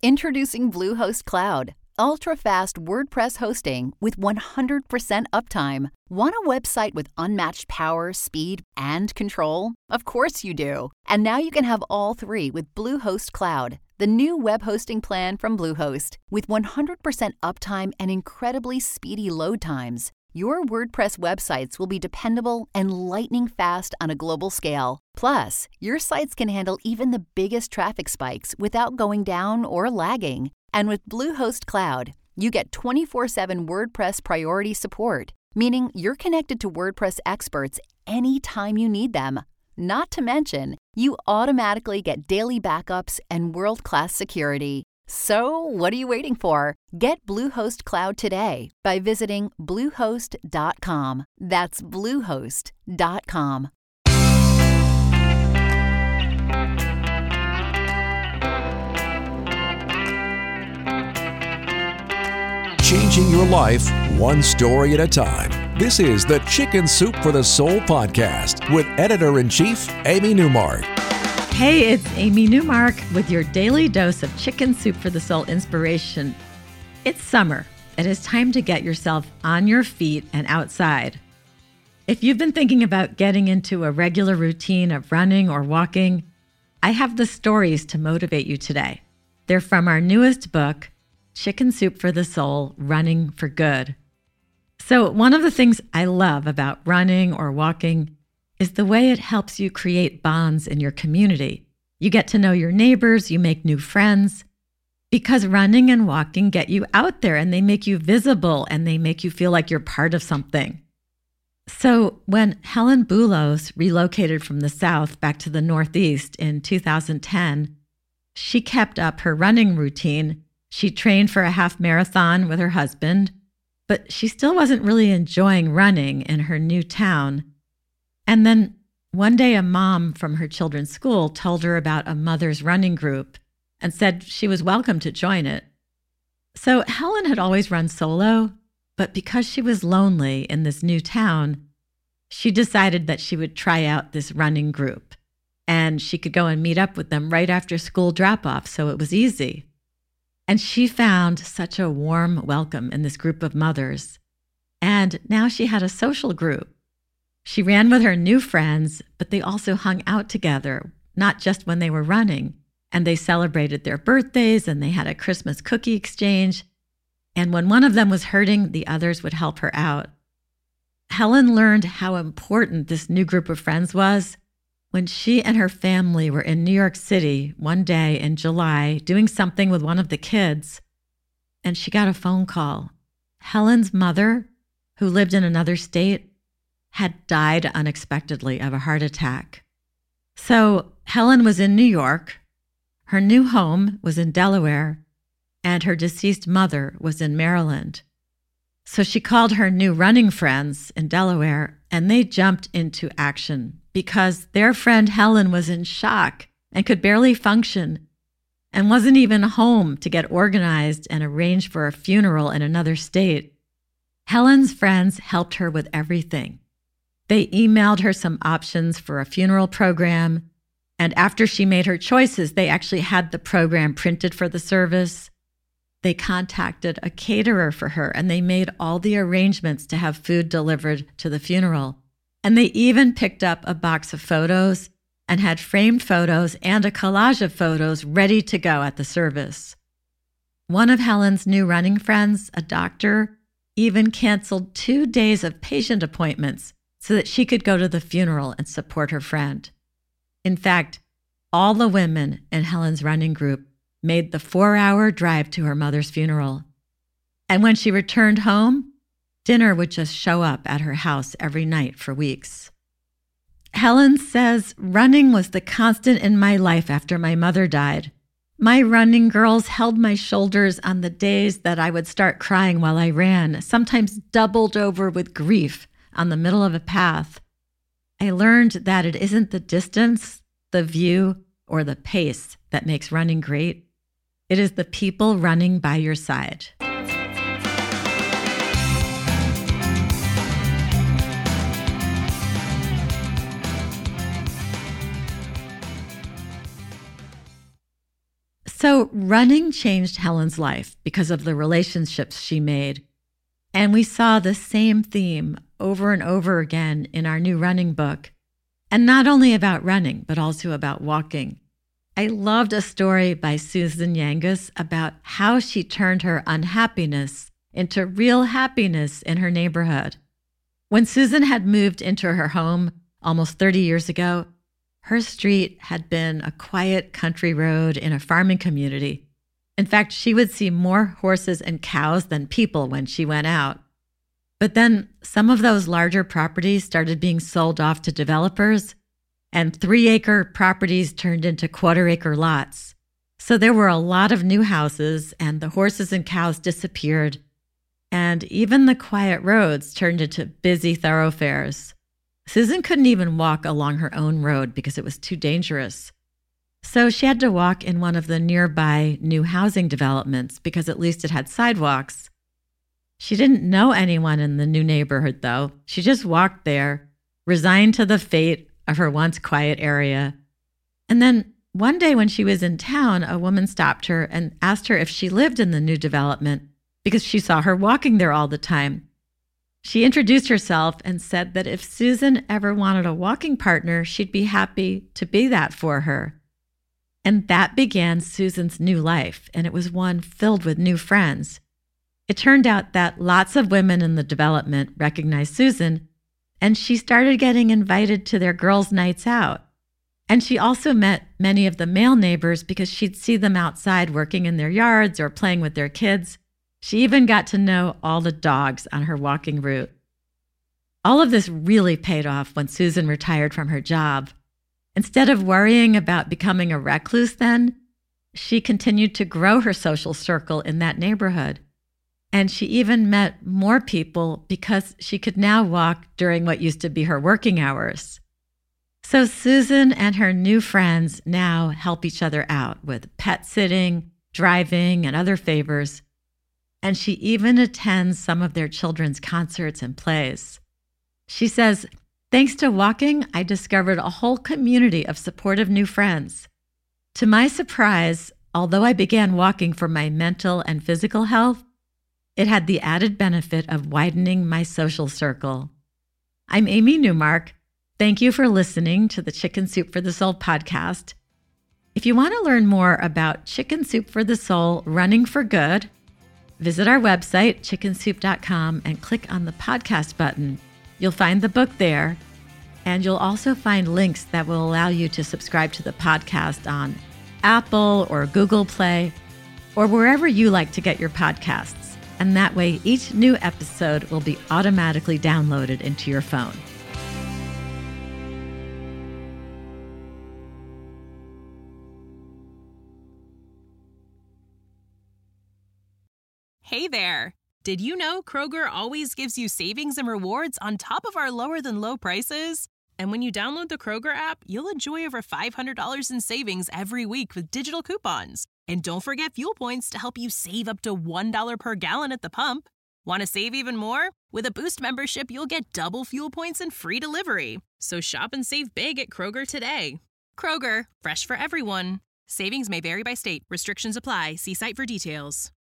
Introducing Bluehost Cloud, ultra-fast WordPress hosting with 100% uptime. Want a website with unmatched power, speed, and control? Of course you do. And now you can have all three with Bluehost Cloud, the new web hosting plan from Bluehost. With 100% uptime and incredibly speedy load times, your WordPress websites will be dependable and lightning fast on a global scale. Plus, your sites can handle even the biggest traffic spikes without going down or lagging. And with Bluehost Cloud, you get 24/7 WordPress priority support, meaning you're connected to WordPress experts anytime you need them. Not to mention, you automatically get daily backups and world-class security. So, what are you waiting for? Get Bluehost Cloud today by visiting Bluehost.com. That's Bluehost.com. Changing your life one story at a time. This is the Chicken Soup for the Soul podcast with Editor-in-Chief Amy Newmark. Hey, it's Amy Newmark with your daily dose of Chicken Soup for the Soul inspiration. It's summer. It is time to get yourself on your feet and outside. If you've been thinking about getting into a regular routine of running or walking, I have the stories to motivate you today. They're from our newest book, Chicken Soup for the Soul, Running for Good. So one of the things I love about running or walking is the way it helps you create bonds in your community. You get to know your neighbors, you make new friends, because running and walking get you out there and they make you visible and they make you feel like you're part of something. So when Helen Boulos relocated from the South back to the Northeast in 2010, she kept up her running routine. She trained for a half marathon with her husband, but she still wasn't really enjoying running in her new town. And then one day a mom from her children's school told her about a mother's running group and said she was welcome to join it. So Helen had always run solo, but because she was lonely in this new town, she decided that she would try out this running group and she could go and meet up with them right after school drop-off, so it was easy. And she found such a warm welcome in this group of mothers. And now she had a social group. She ran with her new friends, but they also hung out together, not just when they were running. And they celebrated their birthdays and they had a Christmas cookie exchange. And when one of them was hurting, the others would help her out. Helen learned how important this new group of friends was when she and her family were in New York City one day in July doing something with one of the kids. And she got a phone call. Helen's mother, who lived in another state, had died unexpectedly of a heart attack. So Helen was in New York, her new home was in Delaware, and her deceased mother was in Maryland. So she called her new running friends in Delaware, and they jumped into action because their friend Helen was in shock and could barely function and wasn't even home to get organized and arrange for a funeral in another state. Helen's friends helped her with everything. They emailed her some options for a funeral program, and after she made her choices, they actually had the program printed for the service. They contacted a caterer for her, and they made all the arrangements to have food delivered to the funeral. And they even picked up a box of photos and had framed photos and a collage of photos ready to go at the service. One of Helen's new running friends, a doctor, even canceled 2 days of patient appointments so that she could go to the funeral and support her friend. In fact, all the women in Helen's running group made the 4-hour drive to her mother's funeral. And when she returned home, dinner would just show up at her house every night for weeks. Helen says, running was the constant in my life after my mother died. My running girls held my shoulders on the days that I would start crying while I ran, sometimes doubled over with grief on the middle of a path. I learned that it isn't the distance, the view, or the pace that makes running great. It is the people running by your side. So running changed Helen's life because of the relationships she made. And we saw the same theme over and over again in our new running book. And not only about running, but also about walking. I loved a story by Susan Yangus about how she turned her unhappiness into real happiness in her neighborhood. When Susan had moved into her home almost 30 years ago, her street had been a quiet country road in a farming community. In fact, she would see more horses and cows than people when she went out. But then some of those larger properties started being sold off to developers, and 3-acre properties turned into quarter-acre lots. So there were a lot of new houses, and the horses and cows disappeared, and even the quiet roads turned into busy thoroughfares. Susan couldn't even walk along her own road because it was too dangerous. So she had to walk in one of the nearby new housing developments because at least it had sidewalks. She didn't know anyone in the new neighborhood, though. She just walked there, resigned to the fate of her once quiet area. And then one day when she was in town, a woman stopped her and asked her if she lived in the new development because she saw her walking there all the time. She introduced herself and said that if Susan ever wanted a walking partner, she'd be happy to be that for her. And that began Susan's new life, and it was one filled with new friends. It turned out that lots of women in the development recognized Susan, and she started getting invited to their girls' nights out. And she also met many of the male neighbors because she'd see them outside working in their yards or playing with their kids. She even got to know all the dogs on her walking route. All of this really paid off when Susan retired from her job. Instead of worrying about becoming a recluse then, she continued to grow her social circle in that neighborhood. And she even met more people because she could now walk during what used to be her working hours. So Susan and her new friends now help each other out with pet sitting, driving, and other favors. And she even attends some of their children's concerts and plays. She says, "Thanks to walking, I discovered a whole community of supportive new friends. To my surprise, although I began walking for my mental and physical health, it had the added benefit of widening my social circle." I'm Amy Newmark. Thank you for listening to the Chicken Soup for the Soul podcast. If you want to learn more about Chicken Soup for the Soul Running for Good, visit our website, chickensoup.com, and click on the podcast button. You'll find the book there, and you'll also find links that will allow you to subscribe to the podcast on Apple or Google Play or wherever you like to get your podcasts. And that way, each new episode will be automatically downloaded into your phone. Hey there! Did you know Kroger always gives you savings and rewards on top of our lower-than-low prices? And when you download the Kroger app, you'll enjoy over $500 in savings every week with digital coupons. And don't forget fuel points to help you save up to $1 per gallon at the pump. Want to save even more? With a Boost membership, you'll get double fuel points and free delivery. So shop and save big at Kroger today. Kroger, fresh for everyone. Savings may vary by state. Restrictions apply. See site for details.